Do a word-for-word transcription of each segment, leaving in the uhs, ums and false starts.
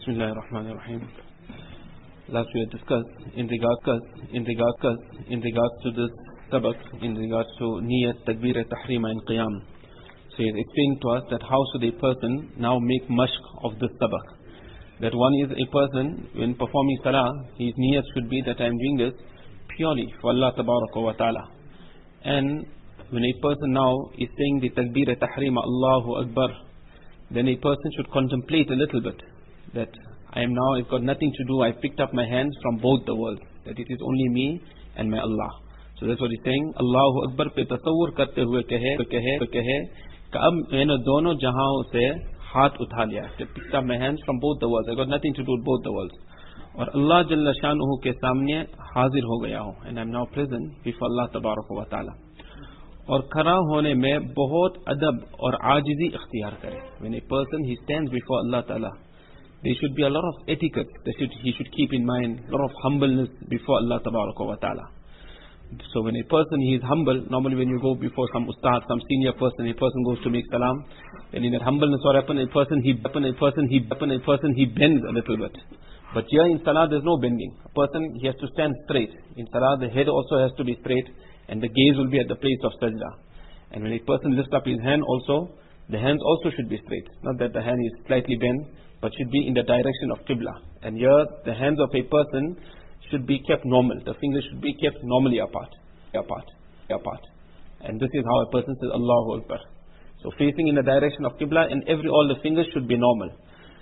Bismillahir Rahmanir Rahim. Last we had discussed in regards in regards in regards to this sabak, in regards to niyat, takbir, tahrima and qiyam. So he explained to us that how should a person now make mashq of this sabak. That one is a person when performing salah, his niyat should be that I am doing this purely for Allah Tabaraka wa Ta'ala. And when a person now is saying the takbir tahrima, Allahu Akbar, then a person should contemplate a little bit that I am now, I've got nothing to do, I picked up my hands from both the worlds, that it is only me and my Allah. So that's what he's saying. Allahu Akbar pe tasawwur karte hue kahe kahe kahe ka ab maine dono jahaon se haath utha liya, I picked up my hands from both the worlds, I got nothing to do with both the worlds. और अल्लाह जल्ल शानुहु के सामने हाजिर हो गया हूँ, and I am now present before Allah Tabaraka wa Ta'ala. और खड़ा होने में बहुत अदब और आजिज़ी इख्तियार करे. When a person he stands before Allah Ta'ala, there should be a lot of etiquette that should, he should keep in mind, a lot of humbleness before Allah Tabaraka wa Ta'ala. So when a person he is humble, normally when you go before some ustad, some senior person, a person goes to make salam, then in that humbleness what happens, a person he a person he a person he bends a little bit. But here in salah there's no bending. A person he has to stand straight. In salah the head also has to be straight, and the gaze will be at the place of sajda. And when a person lifts up his hand also, the hands also should be straight. Not that the hand is slightly bent, but should be in the direction of Qibla. And here the hands of a person should be kept normal. The fingers should be kept normally apart, apart, apart. And this is how a person says Allahu Akbar. So facing in the direction of Qibla, and every all the fingers should be normal.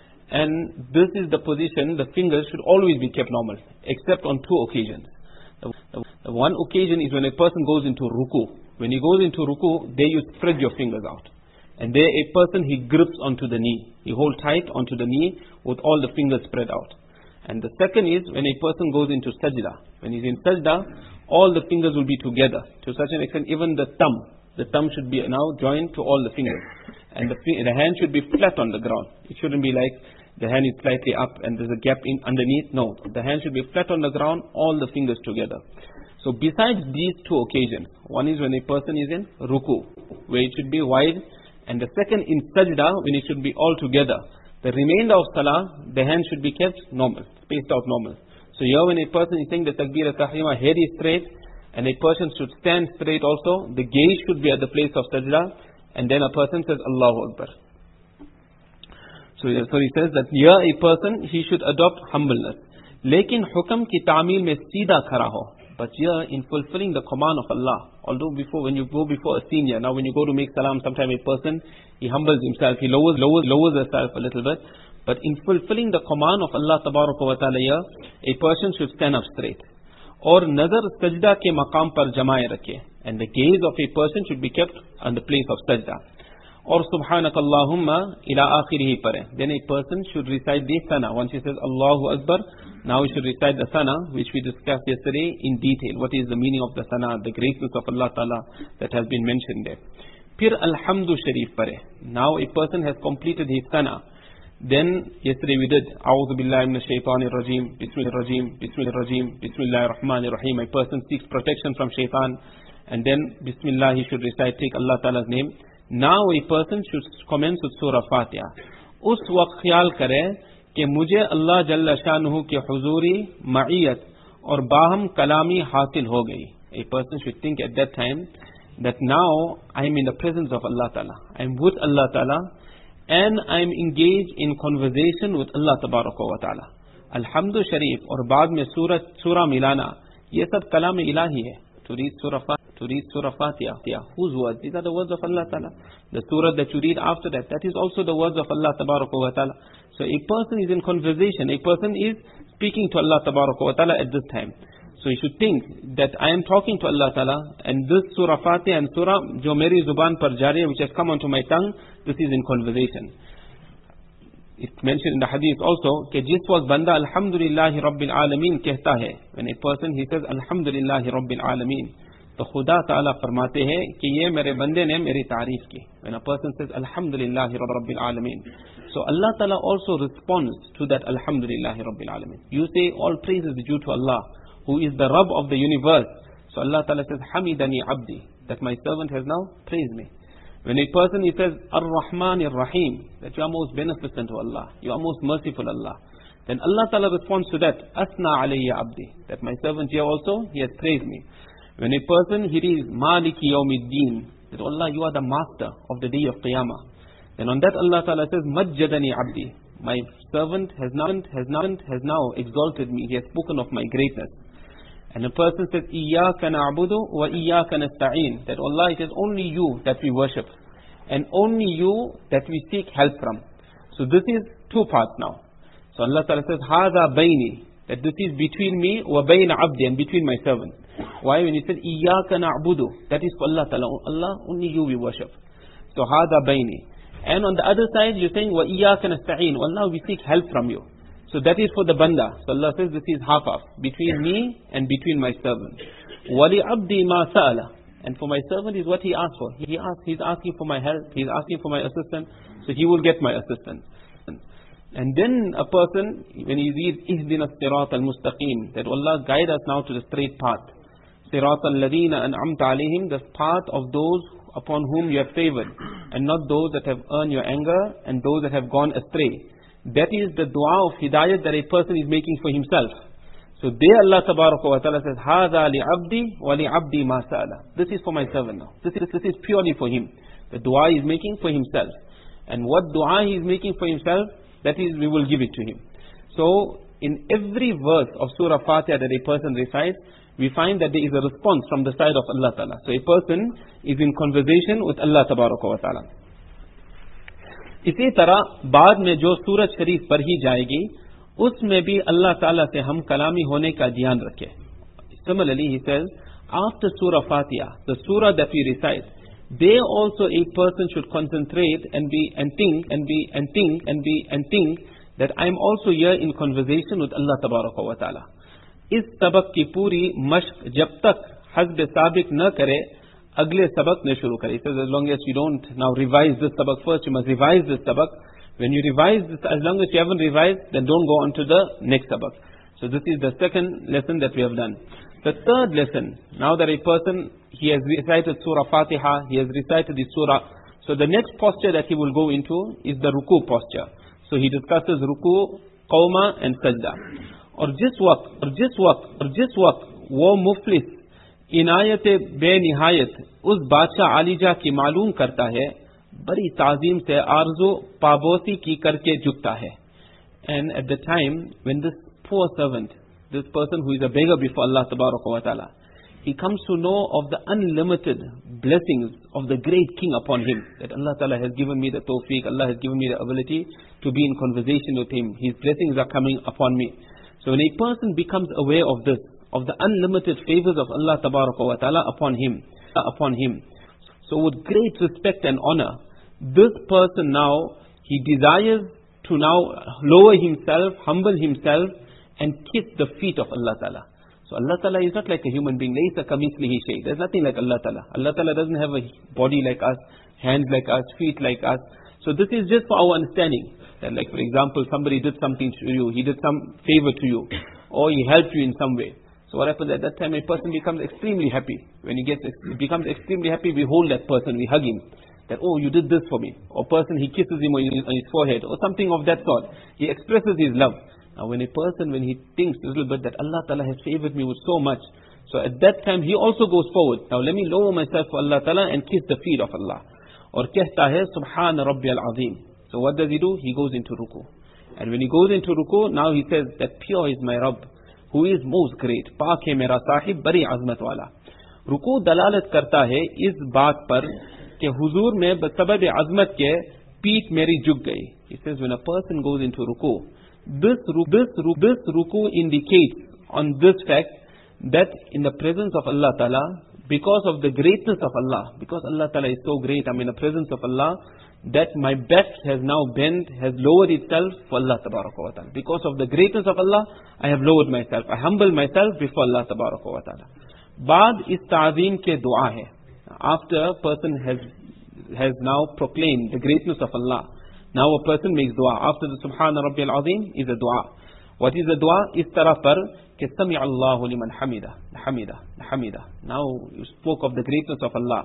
And this is the position, the fingers should always be kept normal, except on two occasions. The, the, the one occasion is when a person goes into ruku. When he goes into ruku, there you spread your fingers out. And there a person, he grips onto the knee. He holds tight onto the knee with all the fingers spread out. And the second is when a person goes into sajda. When he's in sajda, all the fingers will be together. To such an extent, even the thumb. The thumb should be now joined to all the fingers. And the, the hand should be flat on the ground. It shouldn't be like the hand is slightly up and there's a gap in underneath. No, the hand should be flat on the ground, all the fingers together. So besides these two occasions, one is when a person is in ruku, where it should be wide, and the second in sajda, when it should be all together. The remainder of salah, the hand should be kept normal, spaced out normal. So here when a person is saying the takbir al-tahrima, head is straight, and a person should stand straight also, the gaze should be at the place of sajda, and then a person says Allahu Akbar. So, so he says that here a person, he should adopt humbleness. Lekin hukam ki ta'amil mein seedha khara ho. But here in fulfilling the command of Allah, although before when you go before a senior, now when you go to make salam, sometimes a person, he humbles himself, he lowers, lowers, lowers himself a little bit. But in fulfilling the command of Allah Tabaraka wa Ta'ala here, a person should stand up straight. Or nazar sajda ke maqam par jamaye rakhe. And the gaze of a person should be kept on the place of sajda. Or subhanakallahumma ila akhirihi pare. Then a person should recite the sana. Once he says Allahu Akbar, now he should recite the sana, which we discussed yesterday in detail. What is the meaning of the sana, the greatness of Allah Ta'ala that has been mentioned there. Pir alhamdu sharif pare. Now a person has completed his sana. Then yesterday we did A'udhu billahi minash shaitanir rajim, Bismillahir rajim, Bismillahir rajim, Bismillahir rahmanir rahim. A person seeks protection from shaitan, and then Bismillah he should recite, take Allah Ta'ala's name. Now a person should commence with Surah Fatiha. उस वक्त ख्याल करे कि मुझे अल्लाह जल्ल शानुहु के हुजूरी मईयत और बाहम कलामी हासिल हो गई. A person should think at that time that now I am in the presence of Allah Ta'ala. I am with Allah Ta'ala and I am engaged in conversation with Allah Tabaraka wa Ta'ala. Alhamdu Sharif और बाद में सूरह सूरह मिलाना, ये सब कलाम इलाही है. To read Surah Fatiha. To read Surah Fatiha. Whose words? These are the words of Allah Ta'ala. The surah that you read after that, that is also the words of Allah Tabaraka wa Ta'ala. So a person is in conversation. A person is speaking to Allah Tabaraka wa Ta'ala at this time. So he should think that I am talking to Allah Ta'ala, and this Surah Fatiha and Surah jo meri zuban par jari, which has come onto my tongue, this is in conversation. It's mentioned in the hadith also कि जिस वक्त बंदा अल्हम्दुलिल्लाहि रब्बिल आलमीन कहता है, when a person he says अल्हम्दुलिल्लाहि रब्बिल आलमीन, तो खुदा ताला फरमाते हैं कि ये मेरे बंदे ने मेरी तारीफ की. When a person says अल्हम्दुलिल्लाहि रब्बिल आलमीन, so Allah Ta'ala also responds to that अल्हम्दुलिल्लाहि रब्बिल आलमीन. You say all praise is due to Allah, who is the Rabb of the universe. So Allah Ta'ala says hamidani abdi, that my servant has now praised me. When a person, he says, Ar-Rahman Ar-Rahim, that you are most beneficent to Allah, you are most merciful Allah, then Allah Ta'ala responds to that, Asna alayya abdi, that my servant here also, he has praised me. When a person, he reads, Maliki yawmiddin, that Allah, you are the master of the day of Qiyamah. Then on that Allah Ta'ala says, Majjadani abdi, my servant has now, has now, has now exalted me, he has spoken of my greatness. And a person says, Iyaka na'budu wa iyaka nasta'een, that Allah, it is only you that we worship, and only you that we seek help from. So this is two parts now. So Allah Ta'ala says, Hada bayni, that this is between me wa bayna abdi, and between my servant. Why? When he said, Iyaka na'budu, that is for Allah Ta'ala. Allah, only you we worship. So Hada bayni. And on the other side, you're saying, Wa iyaka nasta'een, Allah, we seek help from you. So that is for the banda. So Allah says, this is half half, between me and between my servant. Wali abdi ma sa'ala. And for my servant is what he asked for. He asked, he's asking for my help, he's asking for my assistance, so he will get my assistance. And then a person, when he reads, Ihdina sirat al-mustaqim, that Allah guide us now to the straight path. Sirat al-ladina an'amta alayhim, the path of those upon whom you have favored, and not those that have earned your anger, and those that have gone astray. That is the dua of hidayat that a person is making for himself. So there Allah Tabaraka wa Ta'ala says, Hada li abdi wa li abdi ma sa'ala. This is for my servant now. This is, this is purely for him. The dua he is making for himself. And what dua he is making for himself, that is, we will give it to him. So in every verse of Surah Fatiha that a person recites, we find that there is a response from the side of Allah Ta'ala. So a person is in conversation with Allah Tabaraka wa Ta'ala. इसी तरह बाद में जो सूरज शरीफ पर ही जाएगी, उसमें भी अल्लाह ताला से हम कलामी होने का ध्यान रखें. Similarly, he says, after Surah Fatiha, the surah that we recite, there also a person should concentrate and be and think and be and think and be and think that I am also here in conversation with Allah Tabaraka wa Taala. इस सबक की पूरी मश्क जब तक हस्ब साबिक न करे, अगले सबक ने शुरू करे. He says, as long as you don't now revise this sabak first, you must revise this sabak. When you revise this, as long as you haven't revised, then don't go on to the next sabak. So this is the second lesson that we have done. The third lesson, now that a person, he has recited Surah Fatiha, he has recited the surah, so the next posture that he will go into is the ruku posture. So he discusses ruku, qawma and sajda. और जिस वक्त और जिस वक्त और जिस वक्त वो मुफलिस इनायत बेनिहायत उस बादशाह आलिजा की मालूम करता है, बड़ी ताजीम से आरज़ू पाबोसी की करके झुकता है. And at the time when this poor servant, this person who is a beggar before Allah Tabaraka wa Ta'ala, he comes to know of the unlimited blessings of the great king upon him, that Allah Ta'ala has given me the tawfiq, Allah has given me the ability to be in conversation with him, his blessings are coming upon me. So when a person becomes aware of this, of the unlimited favors of Allah Tabaraka wa Ta'ala upon him, uh, upon him. So with great respect and honor, this person now, he desires to now lower himself, humble himself, and kiss the feet of Allah Ta'ala. So Allah Ta'ala is not like a human being. There's nothing like Allah Ta'ala. Allah Ta'ala doesn't have a body like us, hands like us, feet like us. So this is just for our understanding. That like for example, somebody did something to you, he did some favor to you, or he helped you in some way. So what happens at that time, a person becomes extremely happy. When he gets he becomes extremely happy, we hold that person, we hug him. That, oh, you did this for me. Or person, he kisses him on his, on his forehead, or something of that sort. He expresses his love. Now when a person, when he thinks a little bit that Allah Ta'ala has favored me with so much, so at that time he also goes forward. Now let me lower myself for Allah Ta'ala and kiss the feet of Allah. Or kehta hai, Subhana Rabbi al-Azim. So what does he do? He goes into ruku. And when he goes into ruku, now he says that pure is my Rabb, who is most great. Paak hai mera sahib, bari azmat wala. Ruku dalalat karta hai is baat par कि हुजूर में बसबब अज़मत के पीठ मेरी झुक गई. He says when a person goes into ruku, this this this ruku indicates on this fact that in the presence of Allah Ta'ala, because of the greatness of Allah, because Allah Ta'ala is so great, I'm in the presence of Allah, that my back has now bent, has lowered itself for Allah Tabaraka wa Ta'ala. Because of the greatness of Allah, I have lowered myself, I humble myself before Allah Tabaraka wa Ta'ala. Baad is ta'zim ke dua hai. After a person has has now proclaimed the greatness of Allah, now a person makes dua. After the Subhana Rabbi al-Azim is a dua. What is the dua? Is tarah par ke sami Allahu liman hamida, hamida, hamida. Now you spoke of the greatness of Allah,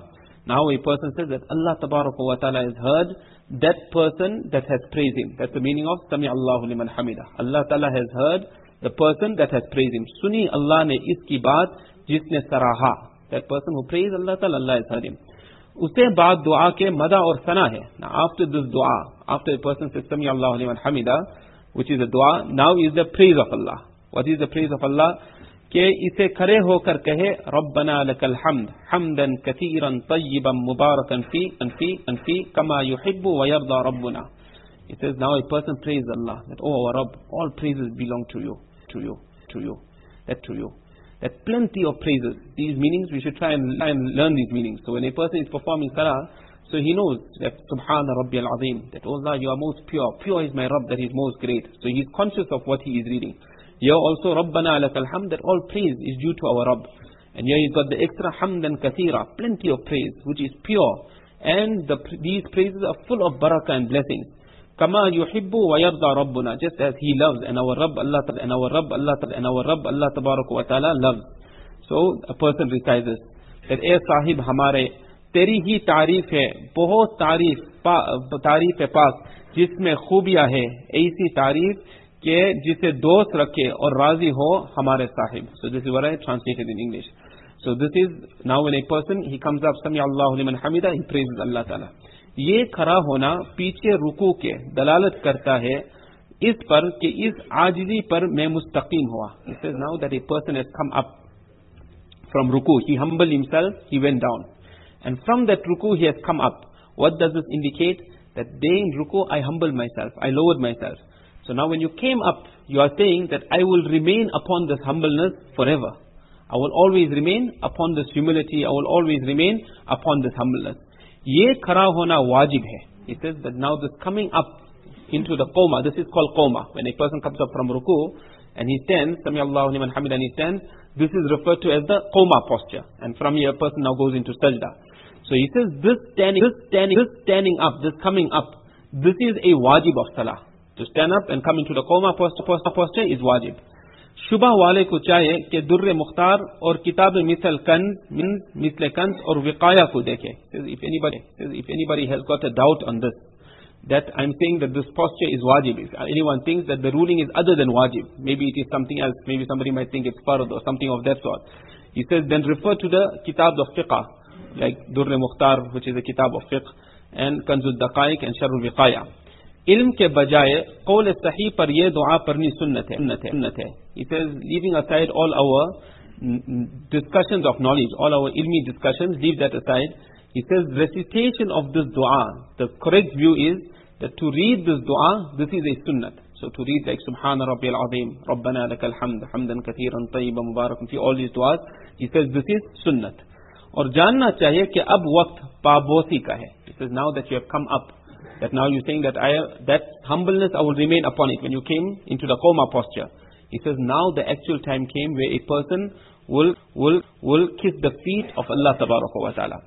Now a person says that Allah Tabaraka wa Ta'ala has heard that person that has praised him. That's the meaning of Sami Allahu liman hamida. Allah Ta'ala has heard the person that has praised him. Suni Allah ne iski baat jisne saraha. That person who praised Allah Ta'ala, Allah has heard him. Usse baad dua ke mada aur sana hai. Now after this dua, after a person says Sami Allahu liman hamida, which is a dua, now is the praise of Allah. What is the praise of Allah? कि इसे खड़े होकर कहे रब्बना लकल हम्द हम्दन कसीरन तय्यबन मुबारकन फी अनफी अनफी कमा युहिब्बु व यरदा रब्बुना. It says now a person praises Allah that oh our Rabb, all praises belong to you, to you, to you, that to you. That plenty of praises. These meanings we should try and, try and learn these meanings. So when a person is performing salah, so he knows that Subhana Rabbi al-Azim, that oh Allah, you are most pure. Pure is my Rabb, that is most great. So he is conscious of what he is reading. Here also, Rabbana lakal hamd, that all praise is due to our Rabb. And here he's got the extra hamdan kathira, plenty of praise, which is pure. And the, these praises are full of barakah and blessings. Kama yuhibbu wa yarda rabbuna, just as he loves, and our Rabb Allah, and our Rabb Allah, and our Rabb Allah tabarak wa ta'ala loves. So a person recites this, that ए साहिब हमारे तेरी ही तारीफ है, बहुत तारीफ तारीफ है पाक, जिसमें खूबियां है, ऐसी तारीफ कि जिसे दोस्त रखे और राजी हो हमारे Sahib. So this is what I translated in English. So this is now when a person he comes up Sami Allahu liman hamida, he praises Allah Ta'ala. ये खड़ा होना पीछे रुकू के दलालत करता है इस पर कि इस आजिजी पर मैं मुस्तकीम हुआ. It says now that a person has come up from ruku, he humbled himself, he went down, and from that ruku he has come up. What does this indicate? That day in ruku I humbled myself, I lowered myself. So now when you came up, you are saying that I will remain upon this humbleness forever. I will always remain upon this humility, I will always remain upon this humbleness. Ye khara hona wajib hai. It says that now this coming up into the qoma, this is called qoma. When a person comes up from ruku and he stands, Sami Allahu liman hamid, and he stands, this is referred to as the qoma posture. And from here a person now goes into sajda. So he says this standing, this standing, this standing up, this coming up, this is a wajib of salah. To stand up and come into the qoma posture, posture is wajib. शुबह वाले को चाहे कि दुर्र मुख्तार और किताब मिसल कंज मिसल कंज और विकाया को देखे. If anybody, if anybody has got a doubt on this, that I'm saying that this posture is wajib, if anyone thinks that the ruling is other than wajib, maybe it is something else, maybe somebody might think it's fard or something of that sort, he says then refer to the kitab of fiqh, like Durr Mukhtar, which is a kitab of fiqh, and Kanzul Daqaiq and Sharul Viqaya. इल्म के बजाय कौल सही पर यह दुआ पढ़नी सुन्नत है, सुन्नत है. It says, leaving aside all our discussions of knowledge, all our ilmi discussions, leave that aside. He says, recitation of this dua, the correct view is that to read this dua, this is a sunnat. So to read like Subhana Rabbi al-Azim, Rabbana lakal hamd, hamdan kathiran tayyiban mubarakan fi, all these duas, he says this is sunnat. और जानना चाहिए कि अब वक्त पाबोसी का है. He says, now that you have come up, that now you're saying that I, that humbleness I will remain upon it. When you came into the qoma posture, he says now the actual time came where a person will will will kiss the feet of Allah Tabaraka wa Taala.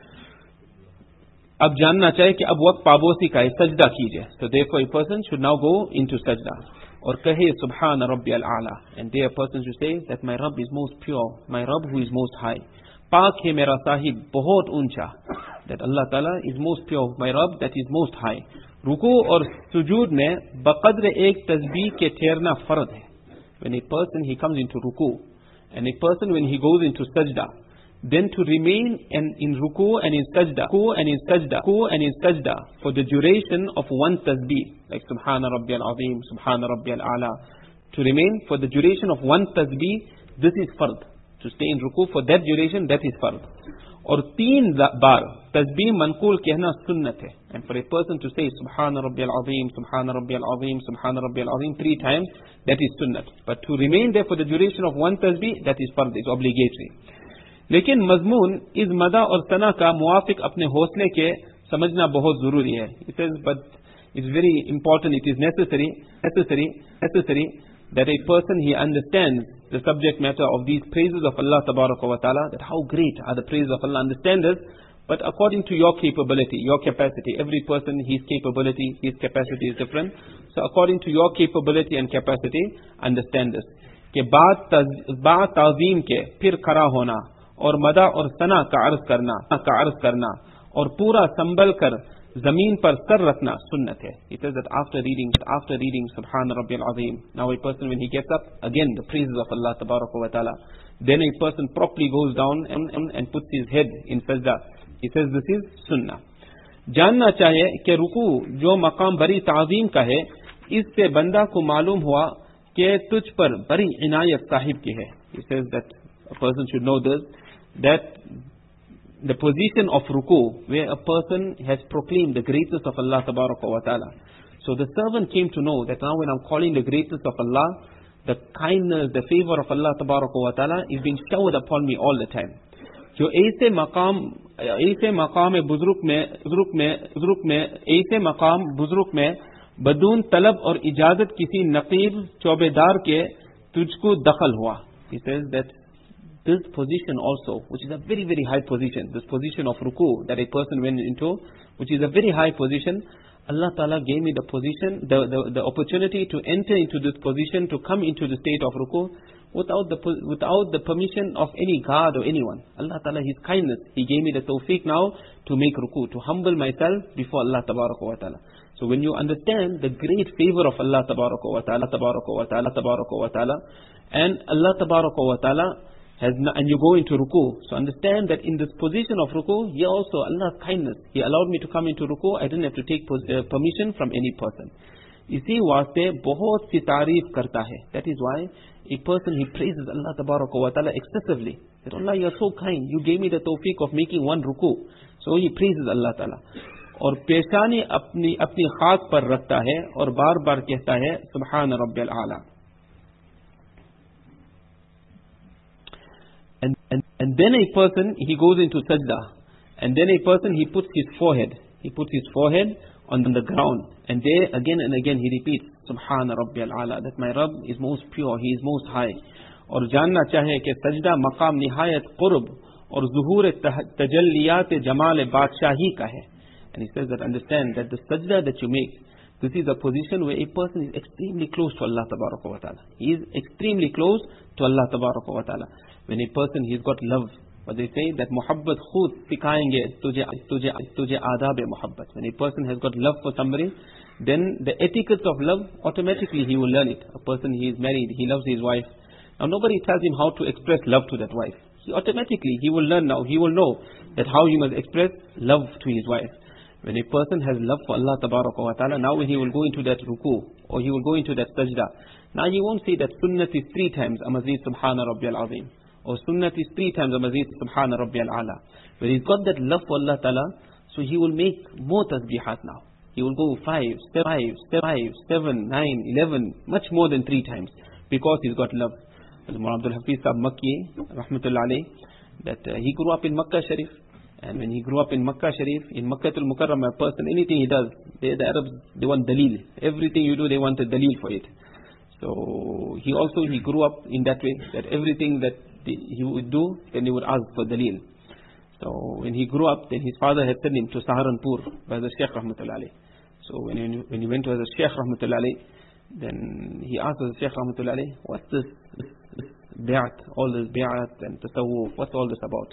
अब जानना चाहिए कि अब वक्त पाबोसी का है, सजदा कीजिए. So therefore a person should now go into sajda. और कहे Subhana Rabbi al-Ala, and there a person should say that my Rabb is most pure, my Rabb who is most high. पाक है मेरा साहिब बहुत ऊंचा, that Allah Ta'ala is most pure, my Rabb that is most high. रुकू और सुजूद में बकद्र एक तस्बीह के ठहरना फर्ज है. When a person he comes into ruku, and a person when he goes into sajda, then to remain and in ruku and in sajda, ruku and in sajda, ruku and in sajda for the duration of one tasbih, like Subhana Rabbi al-Azim, Subhana Rabbi al-Ala, to remain for the duration of one tasbih, this is fard. To stay in ruku for that duration, that is fard. और तीन बार तस्बीह Mankhool कहना सुन्नत है. And for a person to say Subhana Rabbi al-Azim, Subhana Rabbi al-Azim, Subhana Rabbi al-Azim three times, that is sunnat. But to remain there for the duration of one tasbih, that is fard, is obligatory. लेकिन मजमून इस मदा और सना का मुआफिक अपने हौसले के समझना बहुत जरूरी है. It says, but it's very important, it is necessary, necessary, necessary that a person he understands the subject matter of these praises of Allah Tabaraka wa Ta'ala, that how great are the praises of Allah. Understand this, but according to your capability, your capacity. Every person, his capability, his capacity is different. So according to your capability and capacity, understand this. कि बात ताज़ीम के फिर खड़ा होना और मदा और सना का अर्ज करना का अर्ज करना और पूरा संभल कर जमीन पर सर रखना सुन्नत है. It says that after reading after reading Subhan Rabbiyal Azim, now a person when he gets up, again the praises of Allah Tabaraka wa Ta'ala, then a person properly goes down and, and, and puts his head in sajda. He says this is sunnah. जानना चाहे कि रुकू जो मकाम बड़ी ताज़ीम का है, इससे बंदा को मालूम हुआ कि तुझ पर बड़ी इनायत साहिब की है. He says that a person should know this, that the position of ruku, where a person has proclaimed the greatness of Allah Tabaraka wa Ta'ala. So the servant came to know that now when I'm calling the greatness of Allah, the kindness, the favor of Allah Tabaraka wa Ta'ala is being showered upon me all the time. जो ऐसे मकाम ऐसे मकाम बुजुर्ग में बुजुर्ग में बुजुर्ग में ऐसे मकाम बुजुर्ग में बदून तलब और इजाजत किसी नकीब चौबेदार के तुझको दखल हुआ. He says that this position also, which is a very very high position, this position of ruku that a person went into, which is a very high position, Allah Ta'ala gave me the position, the, the, the opportunity to enter into this position, to come into the state of ruku without the without the permission of any guard or anyone. Allah Ta'ala, His kindness, He gave me the tawfiq now to make ruku, to humble myself before Allah Tabaraka wa Ta'ala. So when you understand the great favor of Allah Tabaraka wa Ta'ala, Tabaraka wa Ta'ala, Tabaraka wa Ta'ala, and Allah Tabaraka wa Ta'ala has not, and you go into ruku, so understand that in this position of ruku, here also Allah's kindness, He allowed me to come into ruku. I didn't have to take uh, permission from any person. इसी वास्ते बहुत सी तारीफ करता है. That is why a person, he praises Allah Tabaraka wa Ta'ala excessively. That Allah, you are so kind, you gave me the tawfiq of making one ruku. So he praises Allah Ta'ala. और पेशानी अपनी अपनी खाक पर रखता है और बार बार कहता है सुब्हान रब्बियल आला. And, and, and then a person, he goes into sajda. And then a person, he puts his forehead. He puts his forehead on the ground. And there, again and again, he repeats, Subhana Rabbiyal Ala, that my Rabb is most pure, He is most high. और जानना चाहे कि सजदा मकाम निहायत कुर्ब और ज़ुहूर तजल्लियात जमाल बादशाही का है. And he says that understand that the sajda that you make, this is a position where a person is extremely close to Allah Tabaraka wa Ta'ala. He is extremely close to Allah Tabaraka wa Ta'ala. When a person, he's got love, but they say that muhabbat khud sikayenge tujhe tujhe tujhe adab e muhabbat. When a person has got love for somebody, then the etiquette of love, automatically he will learn it. A person, he is married, he loves his wife. Now nobody tells him how to express love to that wife. He automatically, he will learn now, he will know that how he must express love to his wife. When a person has love for Allah Tabaraka wa Ta'ala, now when he will go into that ruku, or he will go into that sajda, now he won't say that sunnat is three times, Amazid Subhana Rabbiyal Azim, or sunnat is three times, Amazid Subhana Rabbiyal Ala. When he's got that love for Allah Ta'ala, so he will make more tasbihat now. He will go five, step five, step five, seven, nine, eleven, much more than three times, because he's got love. As Mullah Abdul Hafiz Sahib Makki, Rahmatullah alayh, that uh, he grew up in Makkah Sharif. And when he grew up in Makkah Sharif, in Makkah al Mukarram, a person, anything he does, they, the Arabs, they want dalil. Everything you do, they want a dalil for it. So he also, he grew up in that way, that everything that the, he would do, then he would ask for dalil. So when he grew up, then his father had sent him to Saharanpur by the Shaykh Rahmatullah alayh. So when he, when he went to the Shaykh Rahmatullah alayh, then he asked the Shaykh Rahmatullah alayh, what's this, this, this bi'at, all this bi'at and tasawwuf, what's all this about?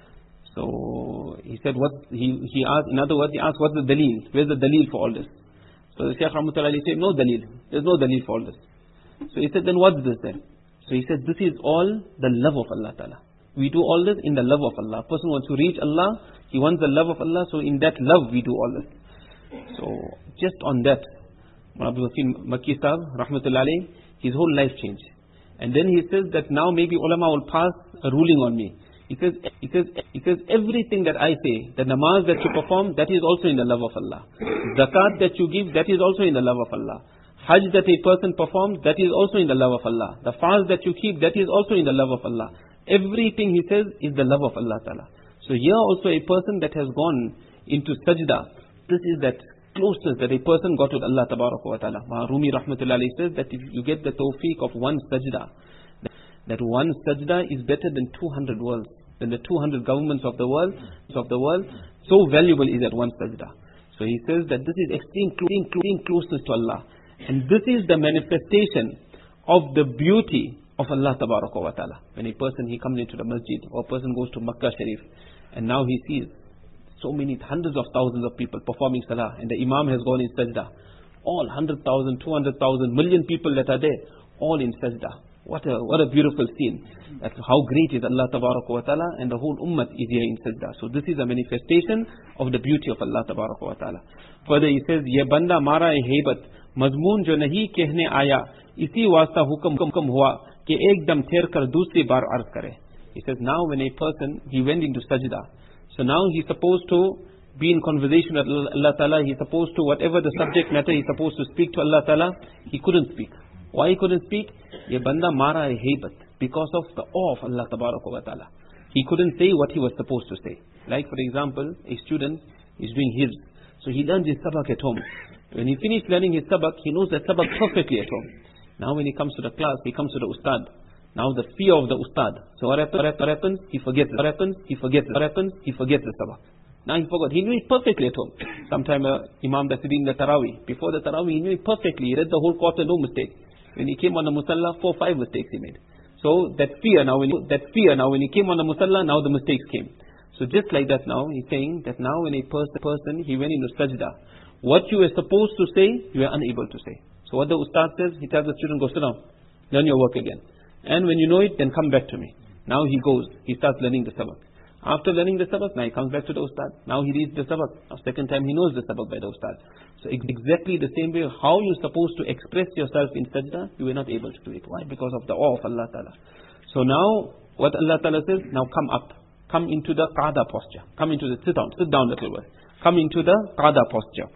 So he said, what he he asked, in other words, he asked, what's the dalil? Where's the dalil for all this? So the Shaykh Rahmatullah said, no dalil. There's no dalil for all this. So he said, then what's this then? So he said, this is all the love of Allah Ta'ala. We do all this in the love of Allah. A person wants to reach Allah, he wants the love of Allah, so in that love we do all this. So just on that, Abdul Wasim Makki Sahib, Rahmatullah alayh, his whole life changed. And then he says that now maybe ulama will pass a ruling on me. He says, he says, he says, everything that I say, the namaz that you perform, that is also in the love of Allah. Zakat that you give, that is also in the love of Allah. Hajj that a person performs, that is also in the love of Allah. The fast that you keep, that is also in the love of Allah. Everything he says is the love of Allah Ta'ala. So here also a person that has gone into sajda, this is that closeness that a person got with Allah Tabaraka wa Ta'ala. Rumi Rahmatullah alayhi says that if you get the tawfiq of one sajda, that one sajda is better than two hundred worlds, than the two hundred governments of the world, of the world. So valuable is that one sajda. So he says that this is extreme, extreme closeness to Allah. And this is the manifestation of the beauty of Allah Tabaraka wa Ta'ala. When a person, he comes into the masjid, or a person goes to Makkah Sharif, and now he sees so many, hundreds of thousands of people performing salah, and the imam has gone in sajda. All one hundred thousand, two hundred thousand, million people that are there, all in sajda. What a, what a beautiful scene. That's how great is Allah Tabaraka wa Ta'ala, and the whole ummah is here in sajda. So this is a manifestation of the beauty of Allah Tabaraka wa Ta'ala. Further he says, Ye banda mara e hebat, mazmoon jo nahi kehne aya, isi wasta hukam hukam hua, ke ekdam ther kar dusri bar arz kare. He says, now when a person, he went into sajda, so now he's supposed to be in conversation with Allah Ta'ala, he's supposed to, whatever the subject matter, he's supposed to speak to Allah Ta'ala, he couldn't speak. Why he couldn't speak? Ye banda mara e hebat, because of the awe of Allah Tabaraka wa Ta'ala. He couldn't say what he was supposed to say. Like for example, a student is doing his, so he learns his sabak at home. When he finished learning his sabak, he knows that sabak perfectly at home. Now when he comes to the class, he comes to the ustad. Now the fear of the ustad. So what happens? He forgets. What happens? He forgets. What happens? He forgets the sabak. Now he forgot. He knew it perfectly at home. Sometime uh, Imam that's reading the Taraweeh. Before the Taraweeh, he knew it perfectly. He read the whole quarter, no mistake. When he came on the Musalla, four, five mistakes he made. So that fear now, when he, that fear now, when he came on the Musalla, now the mistakes came. So just like that now, he's saying that now when a person, person he went into sajda, what you were supposed to say, you were unable to say. So what the ustad says, he tells the student, go sit down, learn your work again. And when you know it, then come back to me. Now he goes, he starts learning the sabak. After learning the sabak, now he comes back to the ustad. Now he reads the sabak. Now second time he knows the sabak by the ustad. So exactly the same way, how you're supposed to express yourself in sajda, you were not able to do it. Why? Because of the awe of Allah Ta'ala. So now, what Allah Ta'ala says, now come up. Come into the qada posture. Come into the, sit down, sit down little bit. Come into the qada posture.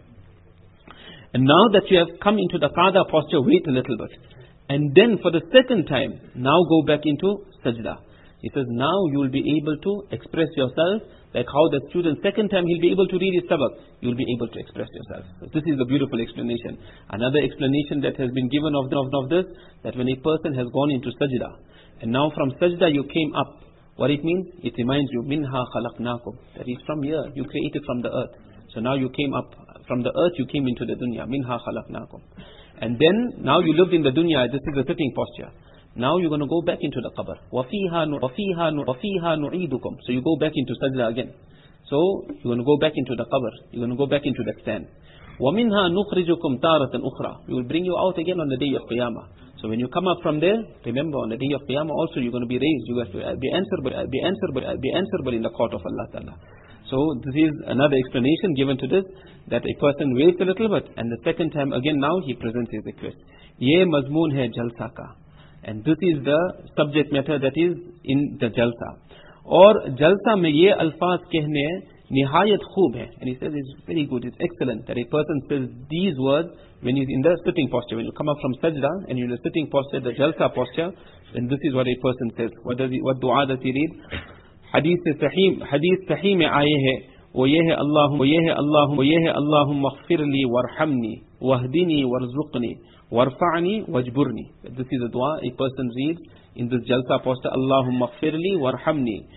And now that you have come into the qada posture, wait a little bit. And then for the second time, now go back into sajda. He says, now you will be able to express yourself, like how the student, second time he'll be able to read his sabak, you will be able to express yourself. So this is a beautiful explanation. Another explanation that has been given of, of, of this, that when a person has gone into sajda, and now from sajda you came up, what it means? It reminds you, minha khalaqnakum, that is from here, you created from the earth. So now you came up, from the earth you came into the dunya, minha khalaqnakum. And then, now you lived in the dunya, this is the sitting posture. Now you're going to go back into the qabr. وَفِيهَا نُعِيدُكُمْ. So you go back into sajda again. So you're going to go back into the qabr. You're going to go back into the stand. وَمِنْهَا نُخْرِجُكُمْ تَارَةً أُخْرَى. We will bring you out again on the day of Qiyamah. So when you come up from there, remember on the day of Qiyamah also you're going to be raised. You have to be answerable, be answerable, be answerable in the court of Allah Ta'ala. So this is another explanation given to this, that a person waits a little bit, and the second time again now he presents his request. Ye mazmoon hai jalsa ka. And this is the subject matter that is in the jalsa. Or jalsa mein ye alfaz kehne nihayat khoob hai. And he says it's very good, it's excellent that a person says these words when he's in the sitting posture. When you come up from sajda and you're in the sitting posture, the jalsa posture, then this is what a person says. What does he, what dua does he read? Hadith sahih, hadith sahih mein aaye hai. वो ये है अल्लाह वो ये है अल्लाह वो ये है अल्लाहुम्मा ग़फ़िरली वरहमनी वहदिनी वरज़ुक़नी warfa'ni wajburni. This is a dua a person reads in this jalsa posture. Allahumma ghfirli warhamni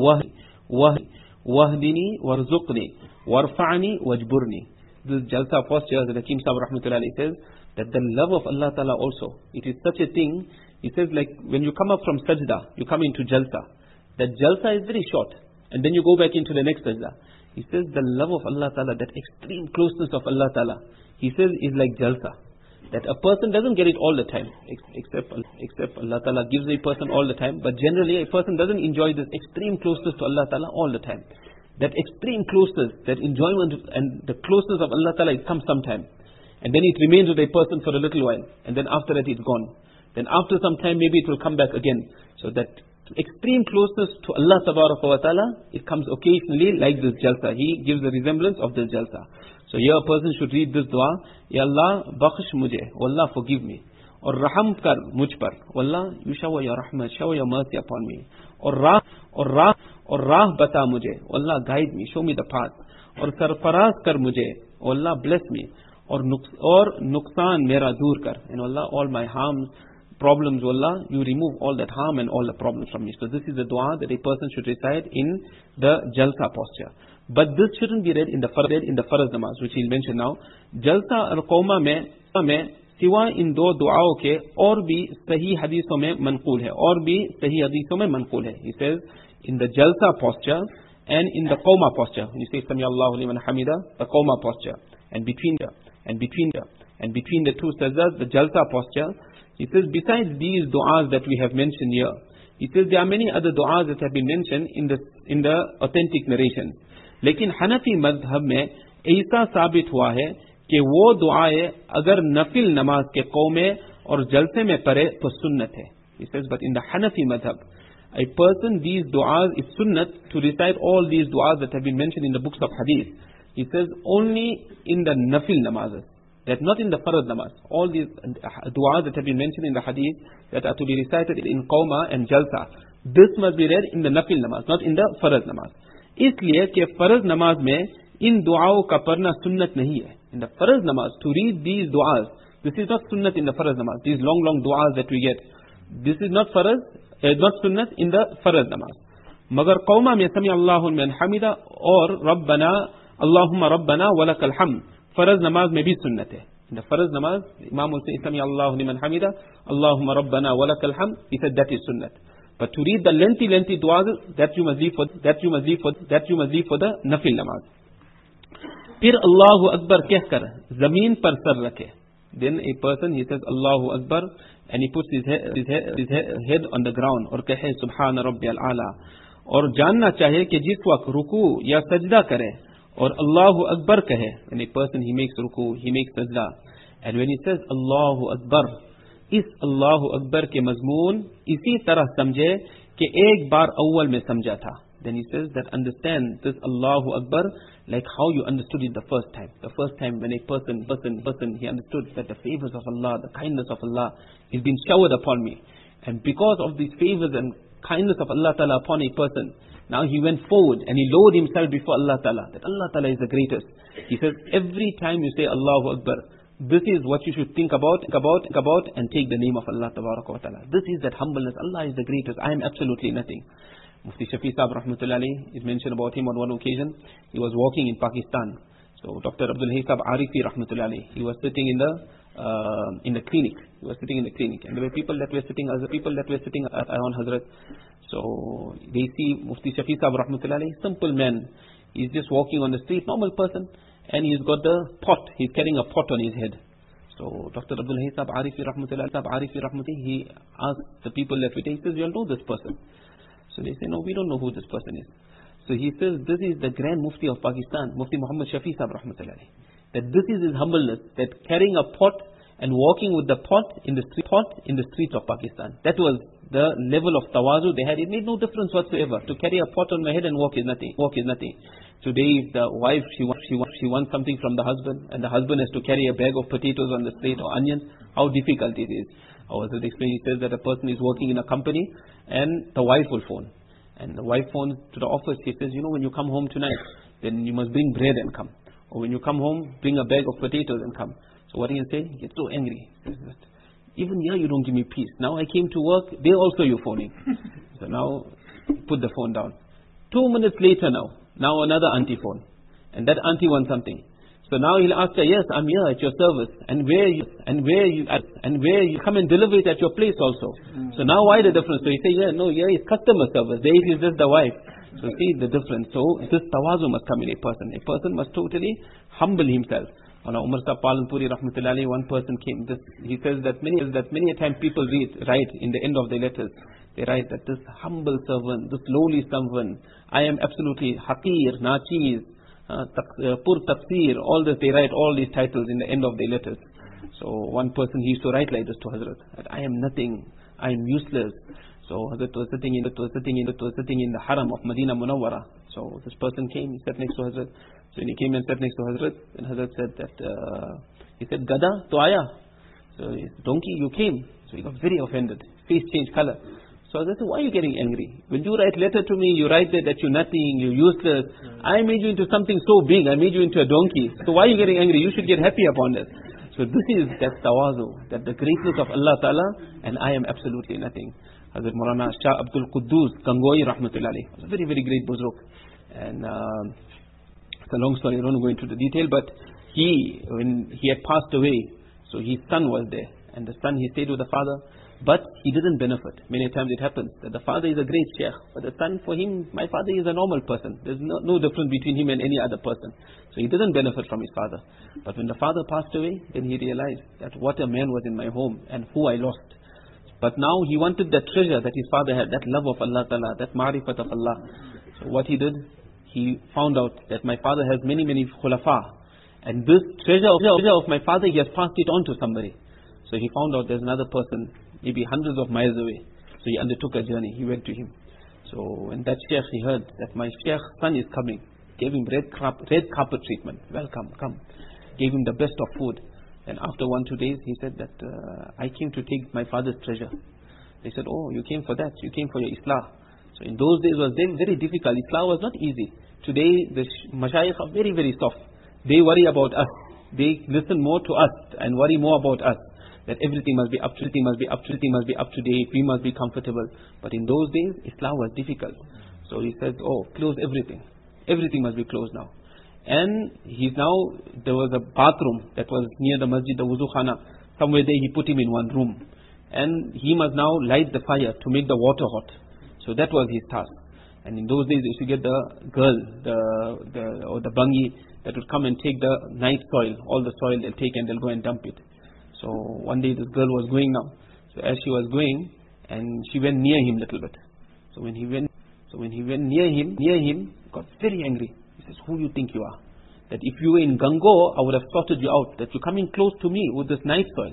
wahdini warzuqni warfa'ni wajburni. This jalsa posture, the Hakim Sahib Rahmatullahi says that the love of Allah Ta'ala also, it is such a thing. He says like when you come up from sajda, you come into jalsa. That jalsa is very short, and then you go back into the next sajda. He says the love of Allah Ta'ala, that extreme closeness of Allah Ta'ala, he says is like jalsa. That a person doesn't get it all the time, except, except Allah Ta'ala gives a person all the time, but generally a person doesn't enjoy this extreme closeness to Allah Ta'ala all the time. That extreme closeness, that enjoyment and the closeness of Allah Ta'ala, it comes sometime. And then it remains with a person for a little while, and then after that it's gone. Then after some time maybe it will come back again. So that extreme closeness to Allah Ta'ala, it comes occasionally like this jalsa. He gives a resemblance of this jalsa. So here a person should read this dua, Ya Allah, bakhsh mujhe, O Allah, forgive me. Or raham kar mujh par, O Allah, you shower your rahmat, shower your mercy upon me. Or rah, or rah, or rah bata mujhe, O Allah, guide me, show me the path. Or sarfaraz kar mujhe, O Allah, bless me. Or nuks, or nuksan mera dur kar, and Allah, all my harms, problems, O Allah, you remove all that harm and all the problems from me. So this is the dua that a person should recite in the jalsa posture. But this shouldn't be read in the farad, in the faraz namaz, which he'll mention now. Jalsa al-qawma mein, mein सिवा इन दो दुआओं के और भी सही हदीसों में Mankhool है और भी सही हदीसों में मनकूल है. He says in the jalsa posture and in the qawma posture, when you say Sami Allahu liman hamida, the qawma posture, and between the and between the and between the two sajdas, the jalsa posture. He says besides these du'as that we have mentioned here, he says there are many other du'as that have been mentioned in the in the authentic narration. लेकिन हनफी मज़हब में ऐसा साबित हुआ है कि वो दुआएं अगर नफिल नमाज के कौमे और जलसे में पढ़े तो सुन्नत है. He says, but in the Hanafi madhab, a person these du'as is sunnat to recite all these du'as that have been mentioned in the books of hadith. He says only in the nafil namazes, that not in the farad namaz. All these du'as that have been mentioned in the hadith that are to be recited in qawma and jalsa, this must be read in the nafil namaz, not in the farad namaz. इसलिए कि फर्ज नमाज में इन दुआओं का पढ़ना सुन्नत नहीं है. In the farz namaz, to read these du'as, this is not sunnat in the farz namaz. These long, long du'as that we get, this is not farz, uh, not sunnat in the farz namaz. मगर qawma में sami Allahu liman hamida और rabbana Allahumma rabbana walakal hamd, farz namaz में भी सुन्नत है. In the farz namaz, Imam will say sami Allahu liman hamida Allahumma rabbana walakal hamd. He said that is sunnat. But to read the lengthy, lengthy du'as, that you must leave for that you must leave for that you must leave for the nafil namaz. फिर अल्लाहु अकबर कहकर जमीन पर sir रखे. Then a person he says Allahu Akbar and he puts his head, his head, his head on the ground और कहे सुबहान रब्बियल आला. और जानना चाहिए कि जिस वक्त रुकू या सजदा करे और अल्लाहु अकबर कहे, when a person he makes रुकू, he makes सजदा, and when he says Allahu Akbar, इस अल्लाहु अकबर के मजमून इसी तरह समझे कि एक बार अव्वल में समझा था. Then he says that understand this Allahu Akbar like how you understood it the first time. The first time when a person, person, person, he understood that the favors of Allah, the kindness of Allah is being showered upon me. And because of these favors and kindness of Allah Ta'ala upon a person, now he went forward and he lowered himself before Allah Ta'ala, that Allah Ta'ala is the greatest. He says every time you say Allahu Akbar, this is what you should think about, think about, think about and take the name of Allah Ta'ala. This is that humbleness. Allah is the greatest. I am absolutely nothing. Mufti Shafi Sahib Rahmatullahi Alayhi, it mentioned about him on one occasion. He was walking in Pakistan. So Doctor Abdul Hayy Sahib Arifi Rahmatullahi Alayhi, he was sitting in the uh, in the clinic. He was sitting in the clinic, and there were people that were sitting as the people that were sitting around Hazrat. So they see Mufti Shafi Sahib Rahmatullahi Alayhi, simple man. He's just walking on the street, normal person, and he's got the pot. He's carrying a pot on his head. So Doctor Abdul Hayy Sahib Arifi Rahmatullahi Alayhi, he asked the people that were there, he says, you all know this person? So they say, no, we don't know who this person is. So he says, this is the Grand Mufti of Pakistan, Mufti Muhammad Shafi Sahib Rahmatullahi. That this is his humbleness, that carrying a pot and walking with the pot in the street, pot in the streets of Pakistan. That was the level of tawazu they had. It made no difference whatsoever. To carry a pot on my head and walk is nothing. Walk is nothing. Today, if the wife, she wants, she wants, she wants something from the husband, and the husband has to carry a bag of potatoes on the street or onions, how difficult it is. I was explaining, he says that a person is working in a company and the wife will phone. And the wife phones to the office. He says, you know, when you come home tonight, then you must bring bread and come. Or when you come home, bring a bag of potatoes and come. So what do you say? He gets so angry. He says that, even here you don't give me peace. Now I came to work, they also you're phoning. So now, put the phone down. Two minutes later now, now another auntie phone. And that auntie wants something. So now he'll ask her, yes, I'm here at your service. And where you, and where you, at, and where you come and deliver it at your place also. Mm. So now why the difference? So he say, yeah, no, yeah, it's customer service. There it is just the wife. So see the difference. So this tawazu must come in a person. A person must totally humble himself. On Umar Sahib Palanpuri Rahmatullahi, one person came. This, he says that many that many a time people read, write in the end of their letters. They write that this humble servant, this lowly servant, I am absolutely haqir, nachiz, Uh, uh, pur tafsir, all this, they write all these titles in the end of their letters. So one person, he used to write like this to Hazrat, that I am nothing, I am useless. So Hazrat was sitting in, was sitting in, was sitting in the haram of Medina Munawwara. So this person came, he sat next to Hazrat. So when he came and sat next to Hazrat, and Hazrat said that, uh, he said, Gada, to aya. So he said, donkey, you came. So he got very offended, face changed color. So I said, why are you getting angry? When you write letter to me, you write that, that you're nothing, you're useless. I made you into something so big, I made you into a donkey. So why are you getting angry? You should get happy upon this. So this is that tawazu, that the greatness of Allah Ta'ala, and I am absolutely nothing. Hazrat Maulana Shah Abdul Quddus Gangoi Rahmatullahi was a very, very great buzruk. And uh, it's a long story, I don't go into the detail, but he, when he had passed away, so So his son was there, and the son, he stayed with the father, but he didn't benefit. Many times it happens that the father is a great sheikh, but the son, for him, my father is a normal person. There's no, no difference between him and any other person. So he didn't benefit from his father. But when the father passed away, then he realized that what a man was in my home and who I lost. But now he wanted that treasure that his father had, that love of Allah Ta'ala, that ma'rifat of Allah. So what he did, he found out that my father has many, many khulafa. And this treasure of, treasure of my father, he has passed it on to somebody. So he found out there's another person, maybe hundreds of miles away. So he undertook a journey. He went to him. So when that sheikh, he heard that my sheikh's son is coming, gave him red, carpet, red carpet treatment. Welcome, come. Gave him the best of food. And after one, two days, he said that uh, I came to take my father's treasure. They said, oh, you came for that. You came for your islah. So in those days it was very, very difficult. Islah was not easy. Today, the mashayikh are very, very soft. They worry about us. They listen more to us and worry more about us. That everything must be up to, everything must be up to, everything must be up to date. We must be comfortable. But in those days, Islah was difficult. So he said, oh, close everything. Everything must be closed now. And he's now, there was a bathroom that was near the masjid, the wuzu khana. Somewhere there he put him in one room. And he must now light the fire to make the water hot. So that was his task. And in those days, they used to get the girl, the, the or the bangi that would come and take the night soil. All the soil they'll take and they'll go and dump it. So one day this girl was going now. So as she was going, and she went near him a little bit. So when he went, so when he went near him, near him, got very angry. He says, who you think you are? That if you were in Gango, I would have sorted you out. That you're coming close to me with this night soil.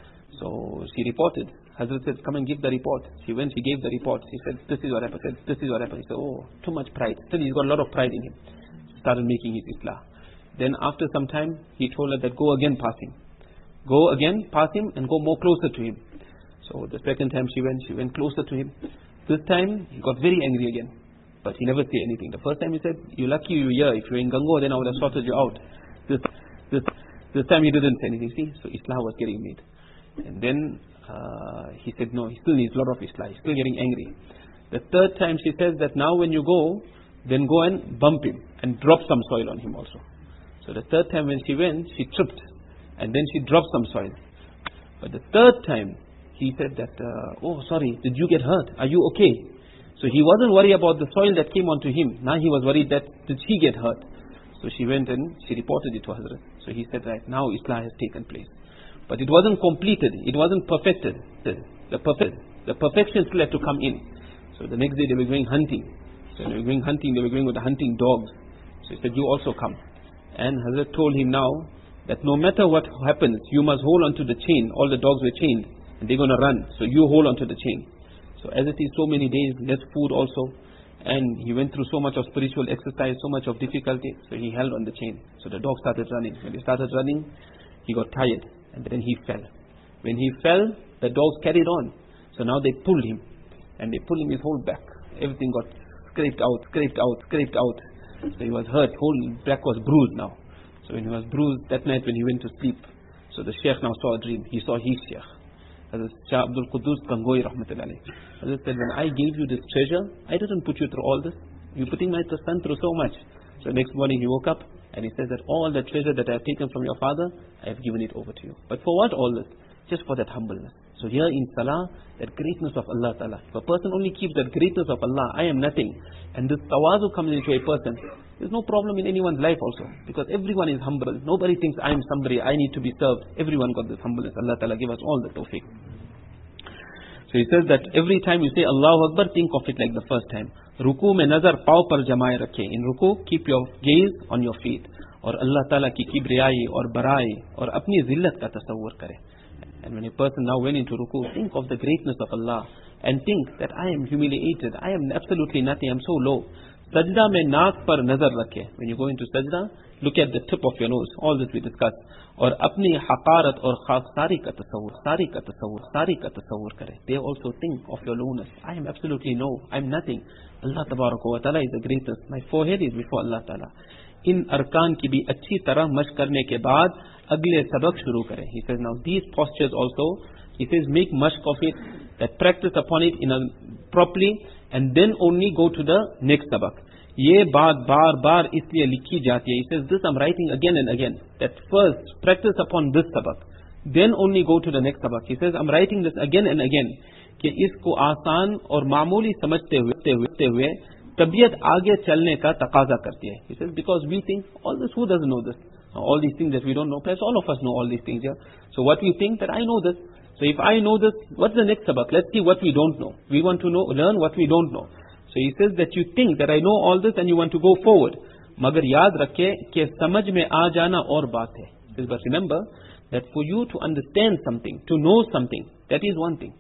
So she reported. Hazrat said, come and give the report. She went, she gave the report. He said, this is what happened. Said, this is what happened. He said, oh, too much pride. Still, he's got a lot of pride in him. Started making his islah. Then after some time, he told her that go again past him. Go again past him and go more closer to him. So the second time she went, she went closer to him. This time, he got very angry again. But he never said anything. The first time he said, you're lucky you're here. If you're in Gango, then I would have sorted you out. This, this, this time he didn't say anything. See, so islah was getting made. And then uh, he said, no, he still needs a lot of islah. He's still getting angry. The third time she says that now when you go, then go and bump him and drop some soil on him also. So the third time when she went, she tripped and then she dropped some soil. But the third time he said that, uh, oh sorry, did you get hurt? Are you okay? So he wasn't worried about the soil that came onto him. Now he was worried that, did she get hurt? So she went and she reported it to Hazrat. So he said, right, now islah has taken place. But it wasn't completed. It wasn't perfected. The, perfect, the perfection still had to come in. So the next day they were going hunting. So they were going hunting, they were going with the hunting dogs. So he said, you also come. And Hazrat told him now that no matter what happens, you must hold onto the chain. All the dogs were chained and they're going to run. So you hold onto the chain. So as it is so many days, less food also. And he went through so much of spiritual exercise, so much of difficulty. So he held on the chain. So the dog started running. When he started running, he got tired. And then he fell. When he fell, the dogs carried on. So now they pulled him. And they pulled him his whole back. Everything got scraped out, scraped out, scraped out. So he was hurt. Whole back was bruised now. So when he was bruised, that night when he went to sleep, so the Sheikh now saw a dream. He saw his Sheikh. Hazrat Shah Abdul Qudus Gangoi Rahmatullahi alayhi. Hazrat said, when I gave you this treasure, I didn't put you through all this. You're putting my son through so much. So next morning he woke up and he says that all the treasure that I have taken from your father, I have given it over to you. But for what all this? Just for that humbleness. So here in Salah, that greatness of Allah Ta'ala. If a person only keeps that greatness of Allah, I am nothing. And this tawazu comes into a person, there's no problem in anyone's life also. Because everyone is humble. Nobody thinks I am somebody, I need to be served. Everyone got this humbleness. Allah Ta'ala give us all the tawfiq. So he says that every time you say Allahu Akbar, think of it like the first time. Ruku mein nazar pav par jamaye rakhe. In ruku, keep your gaze on your feet. Or Allah Ta'ala ki kibriyai or barai or apni zillat ka tasawwur kare. And when a person now went into ruku, think of the greatness of Allah and think that I am humiliated, I am absolutely nothing, I am so low. Sajda mein naak par nazar rakhe. When you go into sajda, look at the tip of your nose. All this we discussed. Or apni haqarat or khasari ka tasawwur, sari ka tasawwur, sari ka tasawwur kare. They also think of your lowness. I am absolutely no, I am nothing. Allah Tabaraka wa Ta'ala is the greatest. My forehead is before Allah Ta'ala. In arkan ki bhi achhi tarah mashq karne ke baad agle sabak shuru kare. He says now these postures also, he says make mashq of it, that practice upon it in a properly, and then only go to the next sabak. Ye baat bar bar isliye likhi jati hai. He says this I'm writing again and again, that first practice upon this sabak, then only go to the next sabak. He says, I'm writing this again and again, कि इसको आसान और मामूली समझते हुए हुए हुए तबीयत आगे चलने का तकाजा करती है. He says, because we think, all this, who doesn't know this? All these things that we don't know, perhaps all of us know all these things here. So what we think that I know this. So if I know this, what's the next sabak? Let's see what we don't know. We want to know, learn what we don't know. So he says that you think that I know all this and you want to go forward. मगर याद रखे कि समझ में आ जाना और बात है. But remember that for you to understand something, to know something, that is one thing.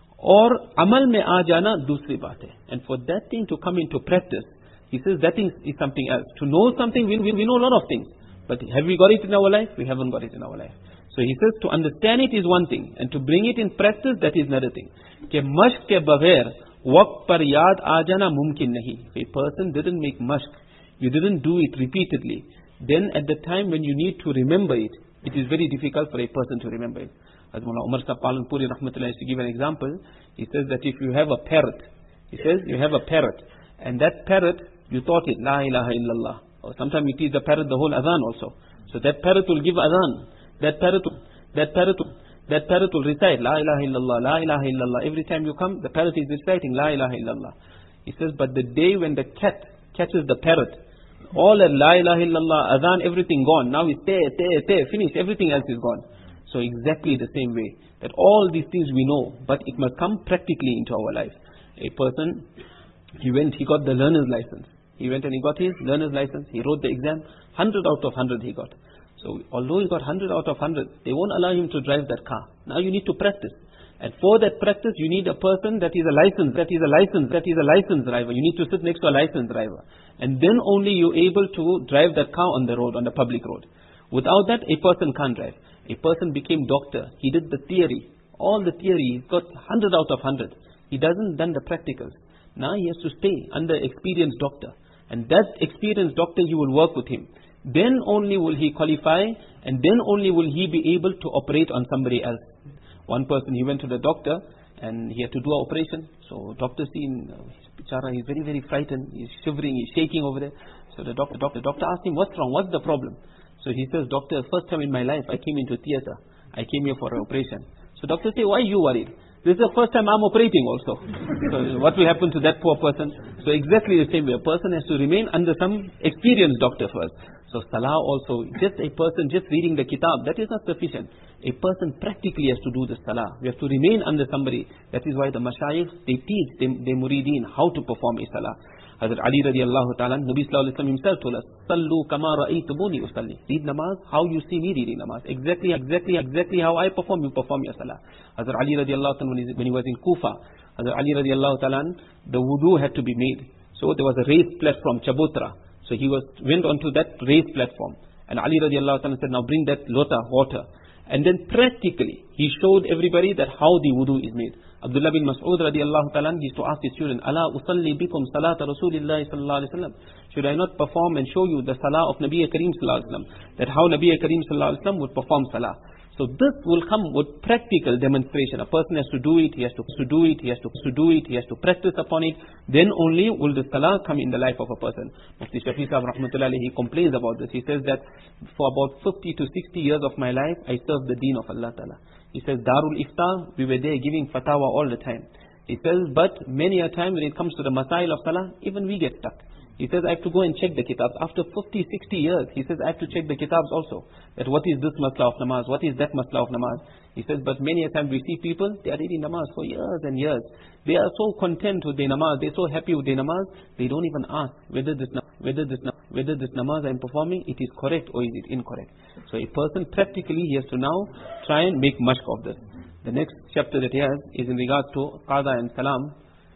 और अमल में आ जाना दूसरी बात है. And for that thing to come into practice, he says that is, is something else. To know something, we, we, we know a lot of things. But have we got it in our life? We haven't got it in our life. So he says to understand it is one thing. And to bring it in practice, that is another thing. कि मश्क के बगैर वक्त पर याद आ जाना मुमकिन नहीं. If a person didn't make mashq, you didn't do it repeatedly, then at the time when you need to remember it, it is very difficult for a person to remember it. As Mullah Umar Sahib Palanpuri Rahmatullah is to give an example, he says that if you have a parrot, he says you have a parrot, and that parrot, you taught it, La ilaha illallah. Or sometimes you teach the parrot the whole adhan also. So that parrot will give adhan. That parrot, that parrot, that parrot will recite, La ilaha illallah, La ilaha illallah. Every time you come, the parrot is reciting, La ilaha illallah. He says, but the day when the cat catches the parrot, all that La ilaha illallah, adhan, everything gone. Now it's te, te, te, finished, everything else is gone. So exactly the same way, that all these things we know, but it must come practically into our life. A person, he went, he got the learner's license. He went and he got his learner's license. He wrote the exam. one hundred out of one hundred he got. So although he got one hundred out of one hundred, they won't allow him to drive that car. Now you need to practice. And for that practice, you need a person that is a licensed, that is a licensed, that is a licensed driver. You need to sit next to a licensed driver. And then only you're able to drive that car on the road, on the public road. Without that, a person can't drive. A person became doctor. He did the theory. All the theory, he got one hundred out of one hundred. He doesn't done the practicals. Now he has to stay under experienced doctor. And that experienced doctor, you will work with him. Then only will he qualify, and then only will he be able to operate on somebody else. One person, he went to the doctor, and he had to do an operation. So doctor seen, uh, bichara, he's very, very frightened. He's shivering, he's shaking over there. So the doctor, doctor, doctor asked him, what's wrong? What's the problem? So he says, doctor, first time in my life, I came into theater. I came here for an operation. So doctor say, why are you worried? This is the first time I'm operating also. So what will happen to that poor person? So exactly the same way. A person has to remain under some experienced doctor first. So salah also, just a person just reading the kitab, that is not sufficient. A person practically has to do the salah. We have to remain under somebody. That is why the mashayikh, they teach the, the murideen how to perform a salah. Hazrat Ali radiallahu ta'ala, Nabi sallallahu alayhi wa sallam himself told us, Sallu kama ra'aytumuni usalli. Read namaz how you see me reading namaz. Exactly, exactly, exactly how I perform, you perform your salah. Hazrat Ali radiallahu ta'ala, when he was in Kufa, Hazrat Ali radiallahu ta'ala, the wudu had to be made. So there was a raised platform, Chabutra. So he was went onto that raised platform. And Ali radiallahu ta'ala said, now bring that lota, water. And then practically, he showed everybody that how the wudu is made. Abdullah bin Mas'ud radiallahu ta'ala used to ask his children, Ala usalli bikum salata Rasulillahi sallallahu alayhi wa sallam. Should I not perform and show you the salah of Nabi Kareem sallallahu alayhi wa sallam? That how Nabi Kareem sallallahu alayhi wa sallam would perform salah. So this will come with practical demonstration. A person has to do it, he has to, to do it, he has to, to do it, he has to practice upon it. Then only will the salah come in the life of a person. Mufti Shafi Sahib rahmatullahi alayhi, he complains about this. He says that for about fifty to sixty years of my life, I served the deen of Allah Ta'ala. He says, Darul Iftar, we were there giving fatwa all the time. He says, but many a time when it comes to the masail of salah, even we get stuck. He says, I have to go and check the kitabs. After fifty, sixty years, he says, I have to check the kitabs also. That what is this masla of namaz? What is that masla of namaz? He says, but many a time we see people, they are reading namaz for years and years. They are so content with their namaz, they are so happy with their namaz, they don't even ask whether this, whether this, whether this namaz I am performing, it is correct or is it incorrect. So a person practically, he has to now try and make mashq of this. The next chapter that he has is in regards to qada and salam.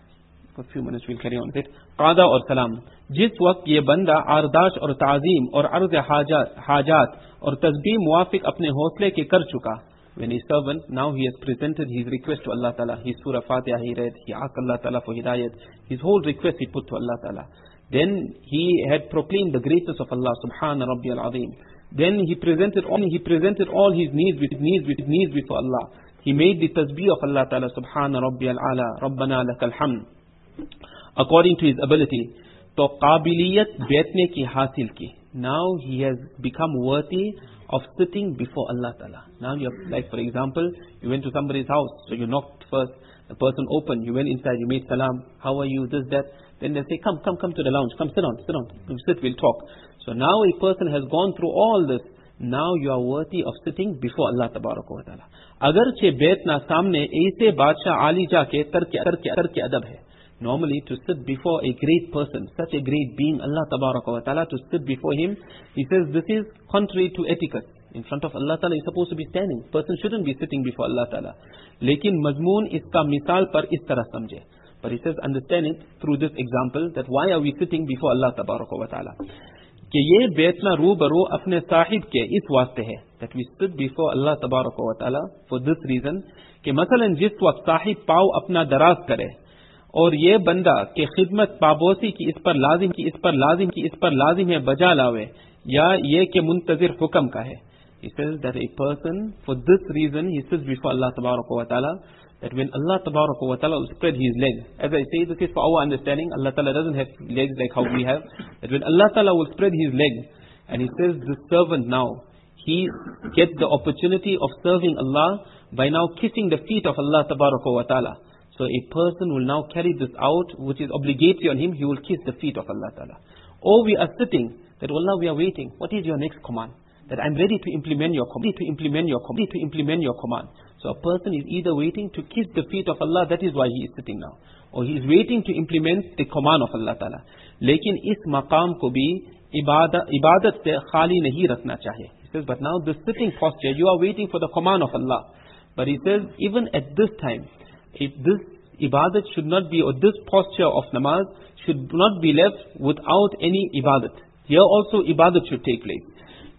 For a few minutes we'll carry on with it. Qada or salam. जिस वक्त ये बंदा आरदाश और ताज़ीम और अर्ज़ हाजात और तस्बीह मुवाफिक अपने हौसले के कर चुका. When his servant, now he has presented his request to Allah Ta'ala. His surah Fatiha he read, he asked Allah Ta'ala for hidayat. His whole request he put to Allah Ta'ala. Then he had proclaimed the greatness of Allah Subhana Rabbi al-Azim. Then he presented all, he presented all his needs with his needs with his needs before Allah. He made the tasbih of Allah Ta'ala Subhana Rabbi al-Ala, Rabbana lakal hamd, according to his ability. तो काबिलियत बैठने की हासिल की. Now he has become worthy of sitting before Allah Ta'ala. Now you have, like for example, you went to somebody's house, so you knocked first, the person opened, you went inside, you made salam, how are you, this, that. Then they say, come, come, come to the lounge, come sit down, sit down, you sit, we'll talk. So now a person has gone through all this, now you are worthy of sitting before Allah Tabaraka wa Ta'ala. अगरचे बैत ना सामने ऐसे बादशाह आली जाके तरक तरक अदब है. Normally to sit before a great person, such a great being, Allah Tabaraka wa Ta'ala, to sit before him, he says this is contrary to etiquette. In front of Allah Ta'ala is supposed to be standing. Person shouldn't be sitting before Allah Ta'ala. लेकिन मजमून इसका मिसाल पर इस तरह समझे. But he says understand it through this example that why are we sitting before Allah Tabaraka wa Ta'ala. कि ये बैठना रूबरू अपने साहिब के इस वास्ते है that we sit before Allah Tabaraka wa Ta'ala for this reason कि मसलन जिस वक्त साहिब पाव अपना दराज करे और ये बंदा के खिदमत पाबोसी की इस पर लाजिम की इस पर लाजिम की इस पर लाजिम है बजा लावे या ये के मुंतजिर हुक्म का है. He says that a person for this reason he sits before Allah Tabaraka wa Ta'ala, that when Allah Tabaraka wa Ta'ala will spread his legs, as I say, this is for our understanding, Allah Ta'ala doesn't have legs like how we have, that when Allah Ta'ala will spread his legs, and he says this servant now, he gets the opportunity of serving Allah by now kissing the feet of Allah Tabaraka wa Ta'ala. So a person will now carry this out, which is obligatory on him, he will kiss the feet of Allah Ta'ala. Or we are sitting, that Allah, we are waiting, what is your next command? That I'm ready to implement your command, to implement your command, to implement your command. So a person is either waiting to kiss the feet of Allah, that is why he is sitting now, or he is waiting to implement the command of Allah Ta'ala. लेकिन इस मकाम को भी इबादत इबादत से खाली नहीं रखना चाहिए. He says, but now this sitting posture, you are waiting for the command of Allah. But he says, even at this time, if this ibadat should not be, or this posture of namaz should not be left without any ibadat. Here also ibadat should take place.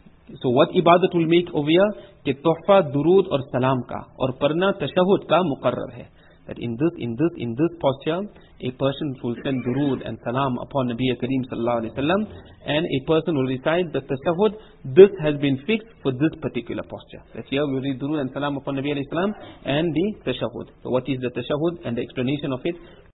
So what ibadat will make over here? कि तोहफा दुरूद और सलाम का और पढ़ना तशहुद का मुकर्रर है. That in this, in this, in this posture, a person will send durood and salam upon Nabi Kareem sallallahu alaihi wasallam, and a person will recite the tashahhud. This has been fixed for this particular posture. That here we read durood and salam upon Nabi alayhi salam and the tashahhud. So what is the tashahhud and the explanation of it?